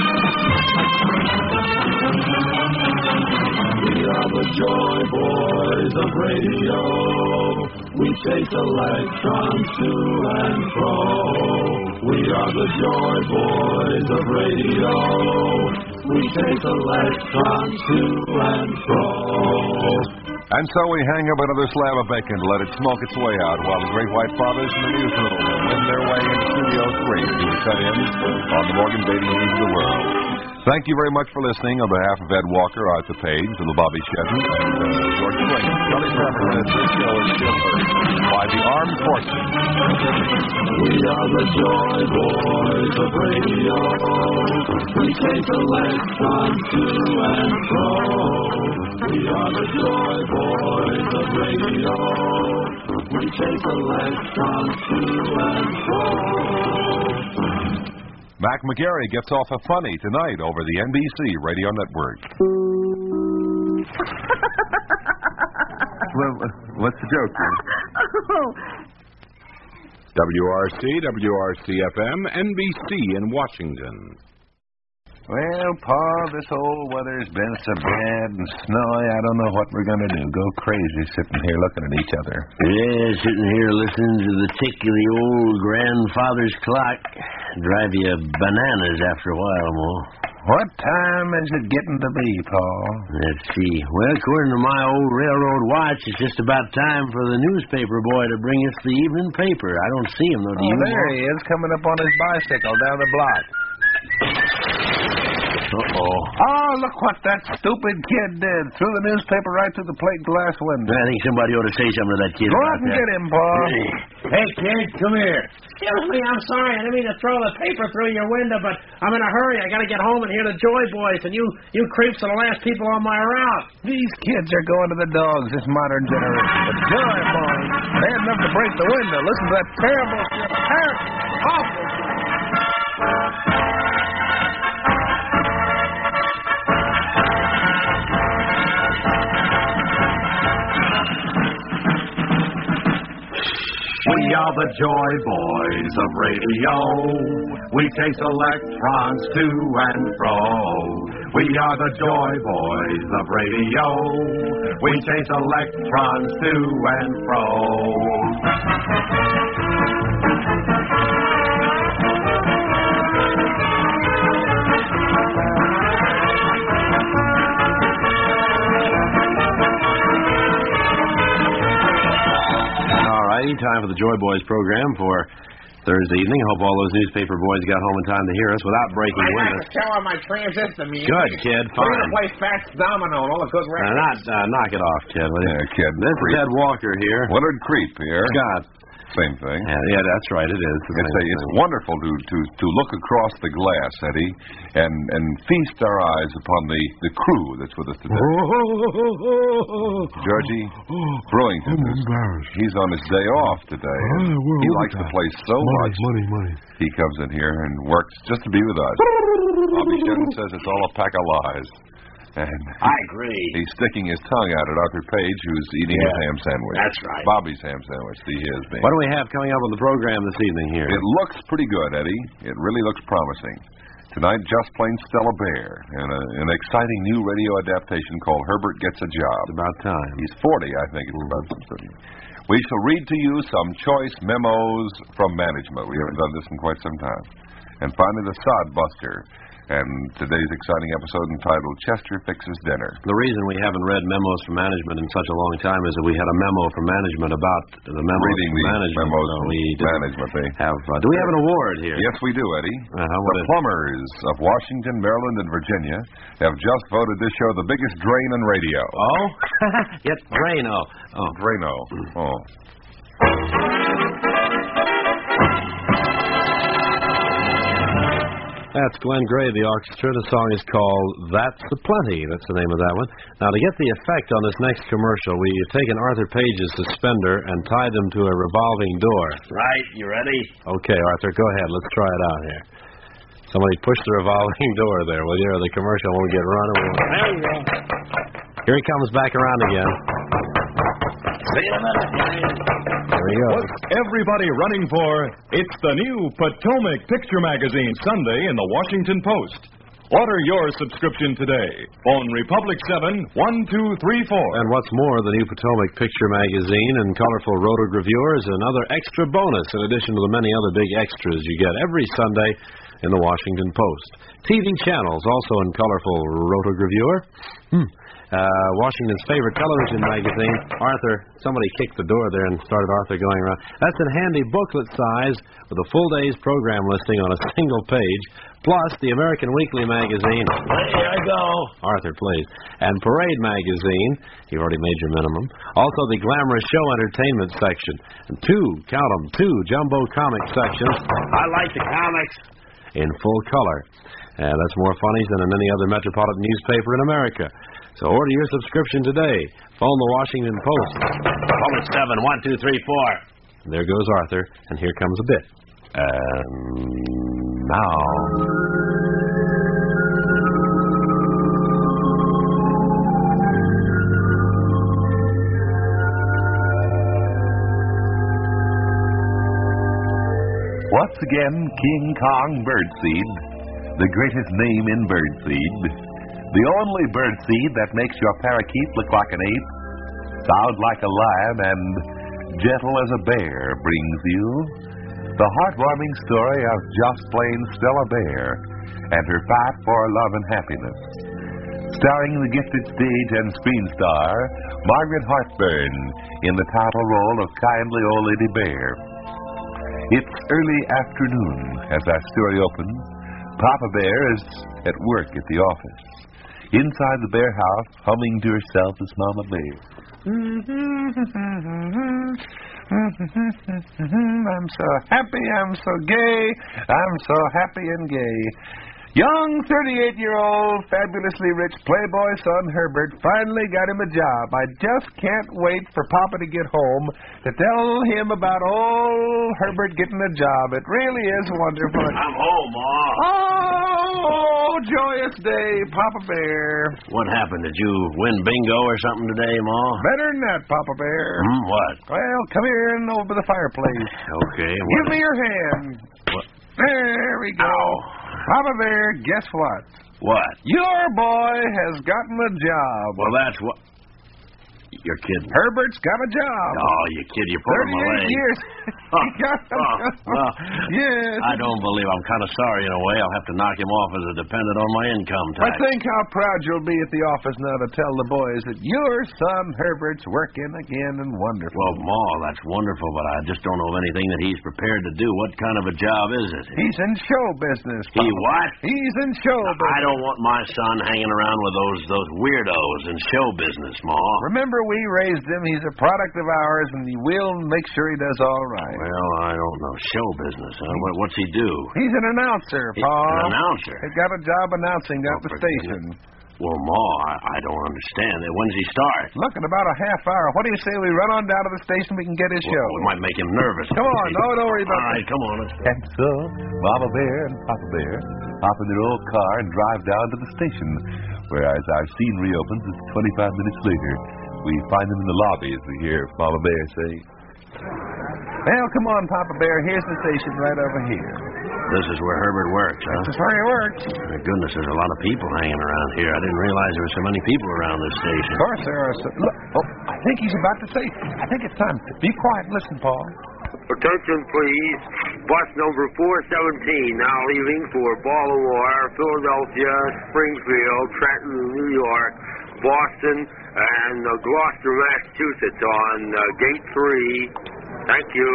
We are the Joy Boys of radio. We chase electrons to and fro. We are the Joy Boys of radio. We chase electrons to and fro. And so we hang up another slab of bacon to let it smoke its way out while the great white fathers from the newsroom win their way into Studio three to cut in on the Morgan Beatty News of the World. Thank you very much for listening. On behalf of Ed Walker, Arthur Page, and Bobby Shedden, and uh, George Clinton, Charlie Trevor says this show is still heard by the armed forces. We are the Joy Boys of radio. We chase electrons to and fro. We are the Joy Boys of radio. We chase electrons to and fro. Mac McGarry gets off a funny tonight over the N B C radio network. Well, what's the joke, man? W R C, W R C F M, N B C in Washington. Well, Pa, this old weather's been so bad and snowy, I don't know what we're going to do. Go crazy sitting here looking at each other. Yeah, sitting here listening to the tick of the old grandfather's clock. Drive you bananas after a while, Mo. What time is it getting to be, Pa? Let's see. Well, according to my old railroad watch, it's just about time for the newspaper boy to bring us the evening paper. I don't see him, though, do Oh, you? there he is, coming up on his bicycle down the block. Uh-oh. Oh, look what that stupid kid did. Threw the newspaper right through the plate glass window. I think somebody ought to say something to that kid. Go out and get him, Pa. Hey, kid, come here. Excuse me, I'm sorry. I didn't mean to throw the paper through your window, but I'm in a hurry. I got to get home and hear the Joy Boys, and you you creeps are the last people on my route. These kids are going to the dogs, this modern generation. The Joy Boys, they had enough to break the window. Listen to that terrible, terrible, awful. are the Joy Boys of radio. We chase electrons to and fro. We are the Joy Boys of radio. We chase electrons to and fro. Time for the Joy Boys program for Thursday evening. I hope all those newspaper boys got home in time to hear us without breaking I windows. have to tell on my transistor music. Good, kid. We're going Fine. to play Fats Domino and all the good Uh, records. not, uh, knock it off, kid. Will you? Yeah, kid. This is Ed Walker here. Willard Creep here. Scott. Same thing. Yeah, yeah, that's right. It is. The It's, same a, it's thing. wonderful to, to, to look across the glass, Eddie, and, and feast our eyes upon the, the crew that's with us today. Georgie Brewington, is, he's on his day off today. and he likes the place so much. Money, money. He comes in here and works just to be with us. Bobby Shedden says it's all a pack of lies. And I agree. He's sticking his tongue out at Arthur Page, who's eating Yeah, his ham sandwich. that's right. Bobby's ham sandwich. See his being. What do we have coming up on the program this evening here? It looks pretty good, Eddie. It really looks promising. Tonight, Just Plain Stella Bear, and a, an exciting new radio adaptation called Herbert Gets a Job. It's about time. He's forty, I think it's about something. We shall read to you some choice memos from management. We haven't done this in quite some time. And finally, the Sod Buster. And today's exciting episode entitled Chester Fixes Dinner. The reason we haven't read memos from management in such a long time is that we had a memo from management about the memos Reading from the management. memos so from we didn't management. They have. Uh, do we have an award here? Yes, we do, Eddie. Uh-huh, what the is- plumbers of Washington, Maryland, and Virginia have just voted this show the biggest drain in radio. Oh? Yes, Drano. Oh. Drano. Oh. That's Glenn Gray, the orchestra. The song is called That's the Plenty. That's the name of that one. Now, to get the effect on this next commercial, we've taken Arthur Page's suspender and tied them to a revolving door. Right, you ready? Okay, Arthur, go ahead. Let's try it out here. Somebody push the revolving door there, will you? Or the commercial won't get run. There you go. Here he comes back around again. See you in a minute. There he goes. What's everybody running for? It's the new Potomac Picture Magazine, Sunday in the Washington Post. Order your subscription today. Phone Republic seven one two three four. And what's more, the new Potomac Picture Magazine and colorful rotogravure is another extra bonus in addition to the many other big extras you get every Sunday in the Washington Post. T V channels also in colorful rotogravure. Hmm. Uh, Washington's favorite television magazine. Arthur, somebody kicked the door there and started Arthur going around. That's in handy booklet size with a full day's program listing on a single page, plus the American Weekly magazine. There I go. Arthur, please. And Parade magazine. You've already made your minimum. Also the Glamorous Show Entertainment section. And two, count them, two jumbo comic sections. I like the comics. In full color. And that's more funnies than in any other metropolitan newspaper in America. So order your subscription today. Phone the Washington Post. Public seven one two three four. There goes Arthur, and here comes a bit. And now. Once again, King Kong Birdseed, the greatest name in birdseed. The only birdseed that makes your parakeet look like an ape, sound like a lion, and gentle as a bear brings you the heartwarming story of Just Plain Stella Bear and her fight for love and happiness. Starring the gifted stage and screen star, Margaret Hartburn, in the title role of kindly old Lady Bear. It's early afternoon as our story opens. Papa Bear is at work at the office. Inside the bear house, humming to herself is Mama Bear. I'm so happy, I'm so gay, I'm so happy and gay. Young thirty-eight-year-old, fabulously rich playboy son Herbert finally got him a job. I just can't wait for Papa to get home to tell him about old Herbert getting a job. It really is wonderful. I'm home, Ma. Oh, joyous day, Papa Bear. What happened? Did you win bingo or something today, Ma? Better than that, Papa Bear. Hmm, what? Well, come here and over the fireplace. Okay. What? Give me your hand. What? There we go. Ow. Papa Bear, guess what? What? Your boy has gotten a job. Well, that's what... You're kidding. Herbert's got a job. Oh, you kid. You put him away. thirty-eight years. He got a Oh, job. well, Yes. I don't believe. I'm kind of sorry in a way. I'll have to knock him off as a dependent on my income tax. But think how proud you'll be at the office now to tell the boys that your son Herbert's working again and wonderful. Well, Ma, that's wonderful, but I just don't know of anything that he's prepared to do. What kind of a job is it? He's in show business. He Papa. what? He's in show business. I don't want my son hanging around with those those weirdos in show business, Ma. Remember, we raised him. He's a product of ours, and we'll make sure he does all right. Well, I don't know. Show business, huh? What, what's he do? He's an announcer, He- Paul. an announcer? He got a job announcing down Oh, at the for station. Well, Ma, I, I don't understand. When's he start? Look, in about a half hour. What do you say we run on down to the station? We can get his show. Well, it might make him nervous. Come on, no, don't worry about All right, that. come on. Let's go. And so, Mama Bear and Papa Bear hop in their old car and drive down to the station, where as our scene reopens, it's twenty-five minutes later. We find them in the lobby as we hear Mama Bear say, Well, come on, Papa Bear. Here's the station right over here. This is where Herbert works, huh? This is where he works. My goodness, there's a lot of people hanging around here. I didn't realize there were so many people around this station. Of course there are. So, look, oh, I think he's about to say. I think it's time. Be quiet and listen, Paul. Attention, please. Bus number four seventeen now leaving for Baltimore, Philadelphia, Springfield, Trenton, New York, Boston, and uh, Gloucester, Massachusetts on uh, gate three. Thank you.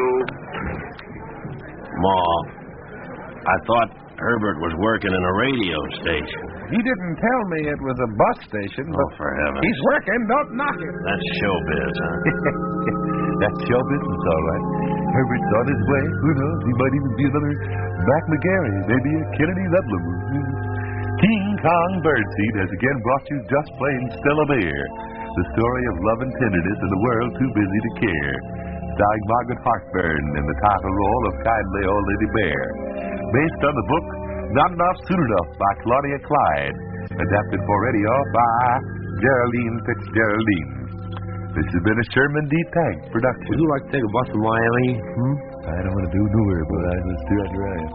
Ma, I thought Herbert was working in a radio station. He didn't tell me it was a bus station, but Oh, for heaven's he's working. Don't knock him. That's showbiz, huh? That's show business, all right. Herbert's on his way. Who knows? He might even be another Mac McGarry, maybe a Kennedy Ludlam. King Kong Birdseed has again brought you Just Plain Stella Bear, the story of love and tenderness in a world too busy to care. Starring Margaret Hartburn in the title role of Kindly Old Lady Bear. Based on the book Not Enough Soon Enough by Claudia Clyde. Adapted for radio by Geraldine Fitzgeraldine. This has been a Sherman D. Tank production. Would you like to take a bus to Miami? Hmm? I don't want to do nowhere, but I just do it right.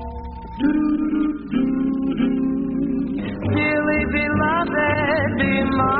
Dearly beloved, be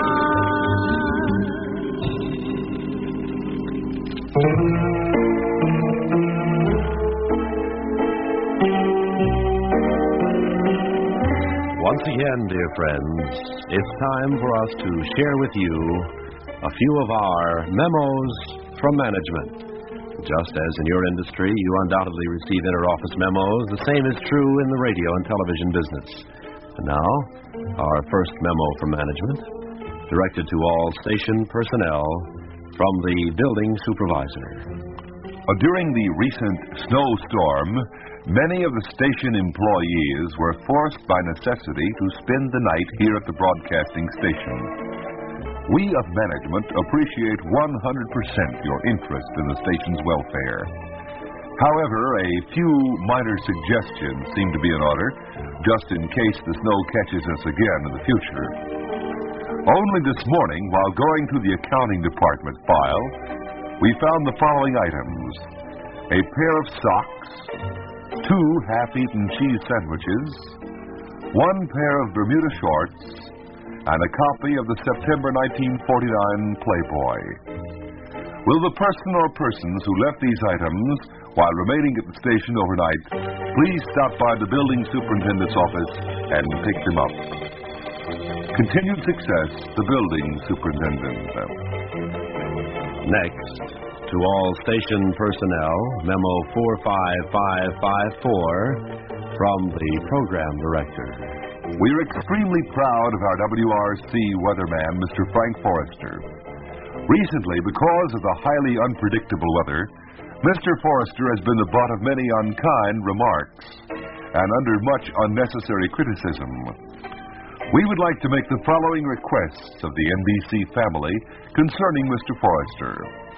Once again, dear friends, it's time for us to share with you a few of our memos from management. Just as in your industry, you undoubtedly receive inter-office memos, the same is true in the radio and television business. And now, our first memo from management, directed to all station personnel from the building supervisor. Uh, during the recent snowstorm, many of the station employees were forced by necessity to spend the night here at the broadcasting station. We of management appreciate one hundred percent your interest in the station's welfare. However, a few minor suggestions seem to be in order, just in case the snow catches us again in the future. Only this morning, while going through the accounting department file, we found the following items: a pair of socks, two half-eaten cheese sandwiches, one pair of Bermuda shorts, and a copy of the September nineteen forty-nine Playboy. Will the person or persons who left these items while remaining at the station overnight please stop by the building superintendent's office and pick them up? Continued success, the building superintendent. Next, to all station personnel, memo four five five five four from the program director. We are extremely proud of our W R C weatherman, Mister Frank Forrester. Recently, because of the highly unpredictable weather, Mister Forrester has been the butt of many unkind remarks. and under much unnecessary criticism. We would like to make the following requests of the N B C family concerning Mister Forrester.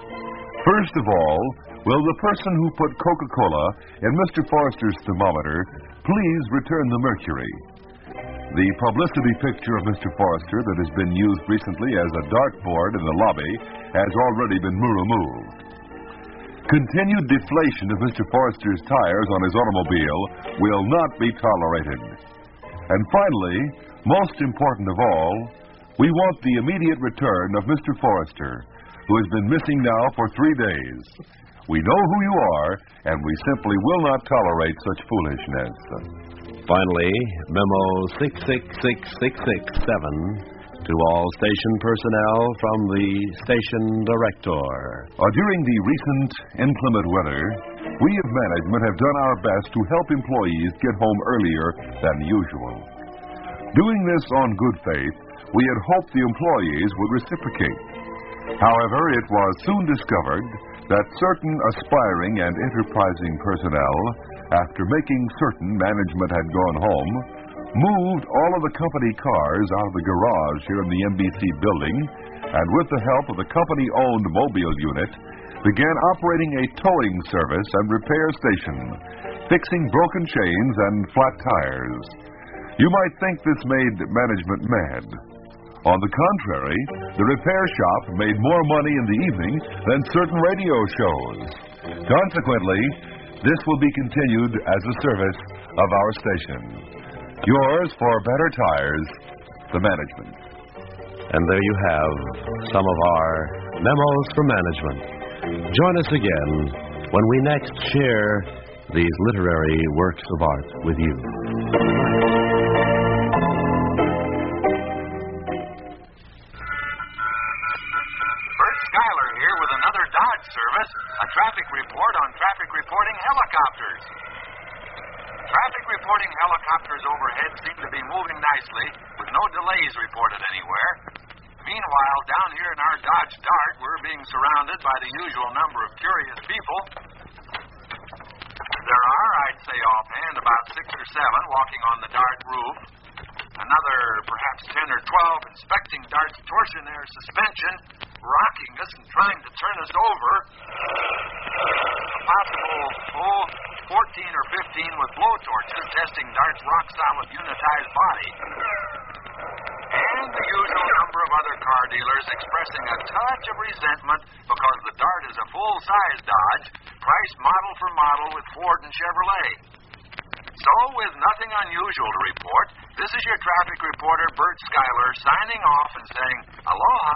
First of all, will the person who put Coca-Cola in Mister Forrester's thermometer please return the mercury? The publicity picture of Mister Forrester that has been used recently as a dartboard in the lobby has already been removed. Continued deflation of Mister Forrester's tires on his automobile will not be tolerated. And finally, most important of all, we want the immediate return of Mister Forrester, who has been missing now for three days. We know who you are, and we simply will not tolerate such foolishness. Finally, Memo six six six six six seven to all station personnel from the station director. Uh, during the recent inclement weather, we of management have done our best to help employees get home earlier than usual. Doing this on good faith, we had hoped the employees would reciprocate. However, it was soon discovered that certain aspiring and enterprising personnel, after making certain management had gone home, moved all of the company cars out of the garage here in the N B C building, and with the help of the company-owned mobile unit, began operating a towing service and repair station, fixing broken chains and flat tires. You might think this made management mad. On the contrary, the repair shop made more money in the evening than certain radio shows. Consequently, this will be continued as a service of our station. Yours for better tires, the management. And there you have some of our memos from management. Join us again when we next share these literary works of art with you. Service, a traffic report on traffic reporting helicopters. Traffic reporting helicopters overhead seem to be moving nicely, with no delays reported anywhere. Meanwhile, down here in our Dodge Dart, we're being surrounded by the usual number of curious people. There are, I'd say offhand, about six or seven walking on the Dart roof. Another, perhaps ten or twelve, inspecting Dart's torsionaire suspension, rocking us and trying to turn us over. A possible, oh, fourteen or fifteen with blowtorches testing Dart's rock-solid unitized body. And the usual number of other car dealers expressing a touch of resentment because the Dart is a full-size Dodge, priced model for model with Ford and Chevrolet. So, with nothing unusual to report, this is your traffic reporter, Bert Schuyler, signing off and saying, aloha.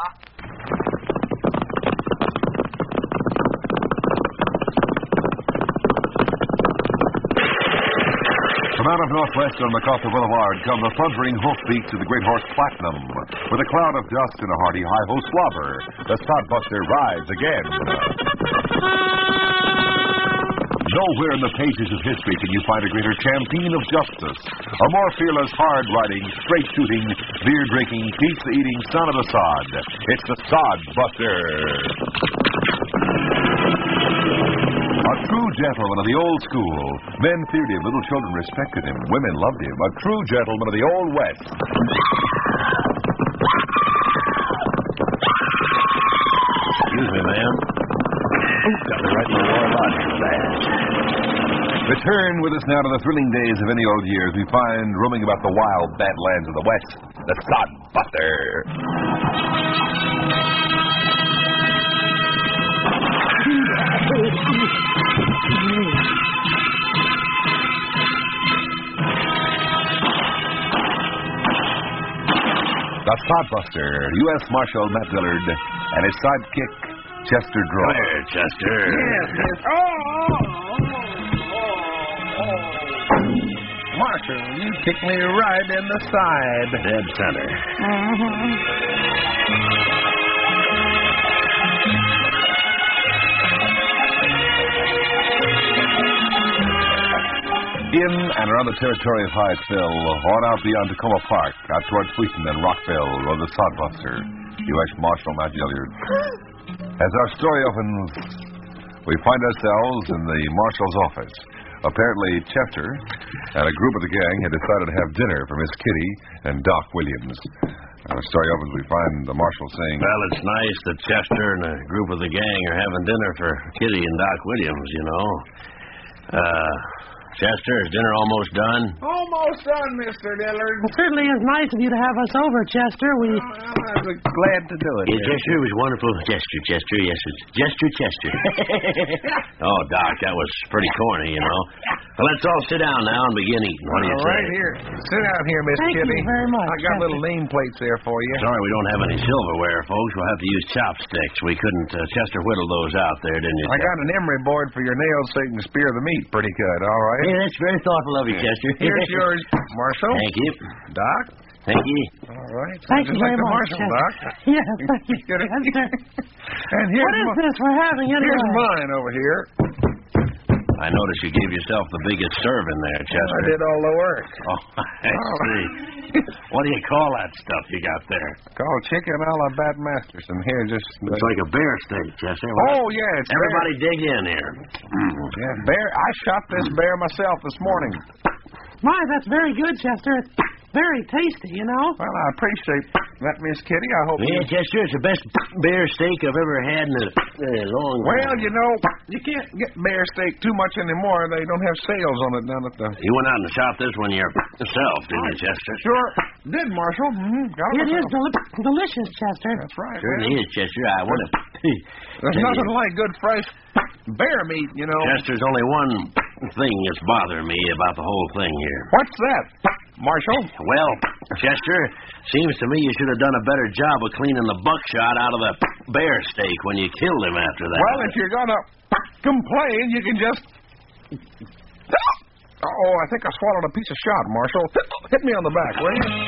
From out of northwest on MacArthur Boulevard come the thundering hoofbeats of the Great Horse Platinum. With a cloud of dust and a hearty hi-ho slobber, the Sodbuster rides again. Nowhere in the pages of history can you find a greater champion of justice, a more fearless, hard-riding, straight-shooting, beer-drinking, pizza-eating son of the sod. It's the Sodbuster. A true gentleman of the old school. Men feared him, little children respected him, women loved him. A true gentleman of the old West. Excuse me, ma'am. Oh, got me right in the Royal Lodge badge. Return with us now to the thrilling days of any old years we find roaming about the wild badlands of the West. The Sodbuster. The Sodbuster, U S Marshal Matt Dillard, and his sidekick, Chester Draw. Come here, Chester. Yes, yes. Oh, oh, oh, oh. Marshal, you kicked me right in the side. Dead center. Mm-hmm. In and around the territory of Hyattsville, on out beyond Tacoma Park, out towards Wheaton and Rockville, rode the Sodbuster, U S Marshal Matt Dillard. As our story opens, we find ourselves in the marshal's office, Apparently, Chester and a group of the gang had decided to have dinner for Miss Kitty and Doc Williams. Our story opens, we find the marshal saying, Well, it's nice that Chester and a group of the gang are having dinner for Kitty and Doc Williams, you know. Uh, Chester, is dinner almost done? Almost done, Mister Dillard. It certainly is nice of you to have us over, Chester. We... I was glad to do it. Yeah, Chester, it was wonderful. Chester, Chester, yes, it's Chester, Chester. Oh, Doc, that was pretty corny, you know. Well, let's all sit down now and begin eating. What do you All say? right, here. Sit down here, Miss Thank Kitty. you very much. I got little nameplates there for you. Sorry we don't have any silverware, folks. We'll have to use chopsticks. We couldn't, uh, Chester whittled those out there, didn't you? I got an emery board for your nails so you can spear the meat pretty good, all right? Yeah, that's very thoughtful of you, Chester. Here's yours, Marshal. Thank you. Doc. Thank you. All right. Thank Just you like very the much, Marshal, Chester. Doc. Yes, thank you, Good. Chester. And here's What is my- this we're having anyway? Here's mine over here. I noticed you gave yourself the biggest serve in there, Chester. I did all the work. Oh, I see. What do you call that stuff you got there? Called chicken a la Bat Masterson. Here, just... It's like a bear steak, Chester. Oh, yeah, it's Everybody dig in here. bear. Yeah, bear. I shot this bear myself this morning. My, that's very good, Chester. It's very tasty, you know. Well, I appreciate that, Miss Kitty. I hope Yeah, you... Chester, it's the best bear steak I've ever had in a, in a long Well, you know, you can't get bear steak too much anymore. They don't have sales on it down at the... You went out and shot this one yourself, didn't you, Chester? Sure did, Marshal. Mm-hmm. Got It is myself. del- delicious, Chester. That's right. Certainly is, Chester. I want to... There's nothing like good fresh bear meat, you know. Chester's only one thing that's bothering me about the whole thing here. What's that, Marshal? Well, Chester, seems to me you should have done a better job of cleaning the buckshot out of the bear steak when you killed him after that. Well, if you're going to complain, you can just... Oh, I think I swallowed a piece of shot, Marshal. Hit me on the back, will you?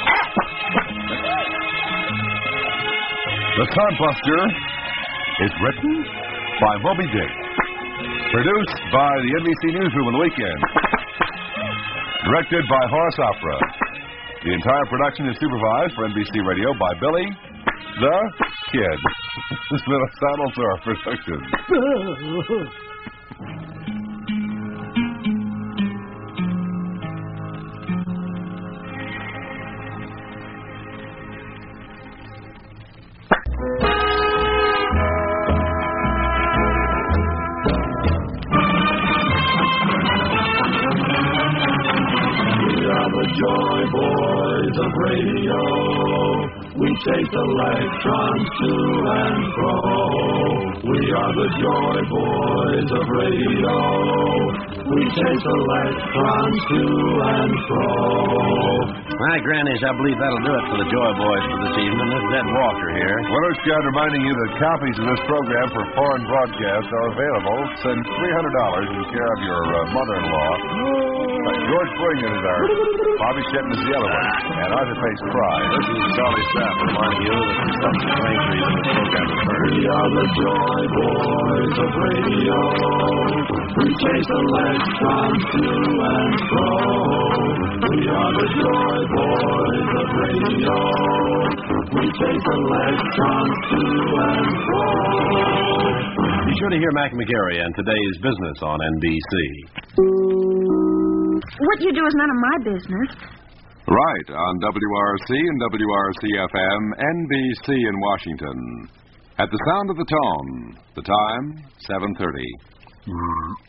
The Codbuster is written by Moby Dick. Produced by the N B C Newsroom on the weekend. Directed by Horace Opera. The entire production is supervised for N B C Radio by Billy the Kid. This has been a Saddlesore production. Joy Boys of Radio. We chase electrons to and fro. We are the Joy Boys of Radio. We chase electrons to and fro. My grannies, I believe that'll do it for the Joy Boys for this evening. This is Ed Walker here. Well, Chad, reminding you that copies of this program for foreign broadcasts are available. Send three hundred dollars in care of your uh, mother-in-law. Uh, George Bringan is ours. Bobby Shetton is the other one. And Arthur Pace Fry. This is Charlie Staff reminding you that the subsequent reason this program is heard. We are the Joy Boys of Radio. We chase electrons to and fro. We are the Joy Boys of Radio. We chase electrons to and fro. Be sure to hear Mac McGarry and Today's Business on N B C. What you do is none of my business. Right, on W R C and W R C F M, N B C in Washington. At the sound of the tone, the time, seven thirty.